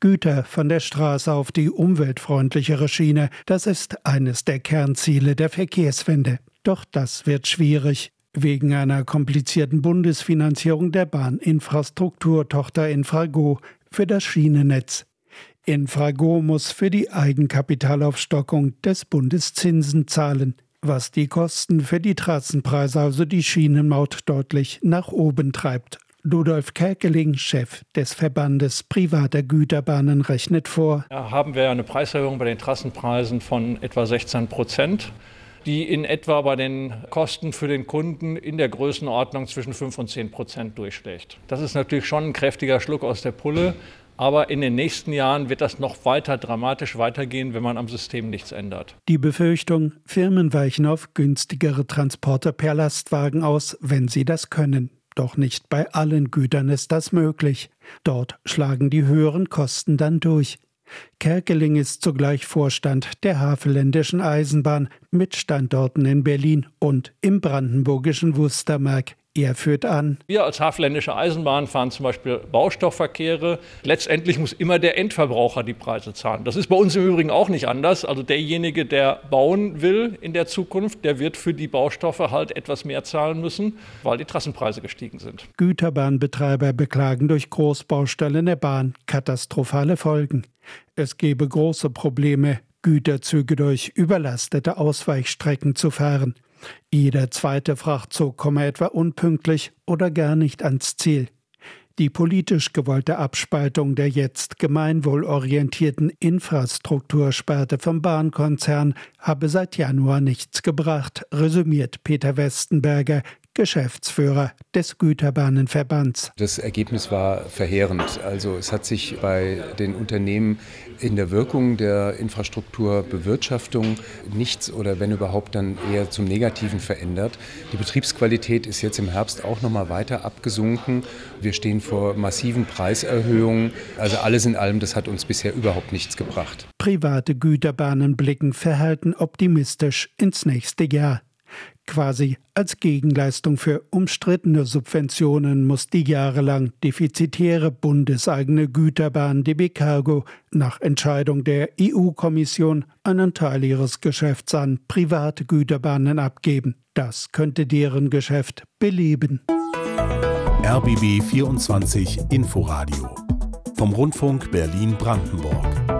Güter von der Straße auf die umweltfreundlichere Schiene, das ist eines der Kernziele der Verkehrswende. Doch das wird schwierig. Wegen einer komplizierten Bundesfinanzierung der Bahninfrastrukturtochter Infrago für das Schienennetz. Infrago muss für die Eigenkapitalaufstockung des Bundes Zinsen zahlen, was die Kosten für die Trassenpreise, also die Schienenmaut, deutlich nach oben treibt. Ludolf Kerkeling, Chef des Verbandes privater Güterbahnen, rechnet vor. Da haben wir eine Preiserhöhung bei den Trassenpreisen von etwa 16%, die in etwa bei den Kosten für den Kunden in der Größenordnung zwischen 5 und 10% durchschlägt. Das ist natürlich schon ein kräftiger Schluck aus der Pulle, aber in den nächsten Jahren wird das noch weiter dramatisch weitergehen, wenn man am System nichts ändert. Die Befürchtung, Firmen weichen auf günstigere Transporte per Lastwagen aus, wenn sie das können. Doch nicht bei allen Gütern ist das möglich. Dort schlagen die höheren Kosten dann durch. Kerkeling ist zugleich Vorstand der Havelländischen Eisenbahn mit Standorten in Berlin und im brandenburgischen Wustermark. Er führt an: Wir als Havelländische Eisenbahn fahren zum Beispiel Baustoffverkehre. Letztendlich muss immer der Endverbraucher die Preise zahlen. Das ist bei uns im Übrigen auch nicht anders. Also derjenige, der bauen will in der Zukunft, der wird für die Baustoffe halt etwas mehr zahlen müssen, weil die Trassenpreise gestiegen sind. Güterbahnbetreiber beklagen durch Großbaustellen der Bahn katastrophale Folgen. Es gebe große Probleme, Güterzüge durch überlastete Ausweichstrecken zu fahren. Jeder zweite Frachtzug komme etwa unpünktlich oder gar nicht ans Ziel. Die politisch gewollte Abspaltung der jetzt gemeinwohlorientierten Infrastruktursparte vom Bahnkonzern habe seit Januar nichts gebracht, resümiert Peter Westenberger, Geschäftsführer des Güterbahnenverbands. Das Ergebnis war verheerend. Also es hat sich bei den Unternehmen in der Wirkung der Infrastrukturbewirtschaftung nichts oder wenn überhaupt dann eher zum Negativen verändert. Die Betriebsqualität ist jetzt im Herbst auch noch mal weiter abgesunken. Wir stehen vor massiven Preiserhöhungen. Also alles in allem, das hat uns bisher überhaupt nichts gebracht. Private Güterbahnen blicken verhalten optimistisch ins nächste Jahr. Quasi als Gegenleistung für umstrittene Subventionen muss die jahrelang defizitäre bundeseigene Güterbahn DB Cargo nach Entscheidung der EU-Kommission einen Teil ihres Geschäfts an private Güterbahnen abgeben. Das könnte deren Geschäft beleben. RBB 24 Inforadio vom Rundfunk Berlin-Brandenburg.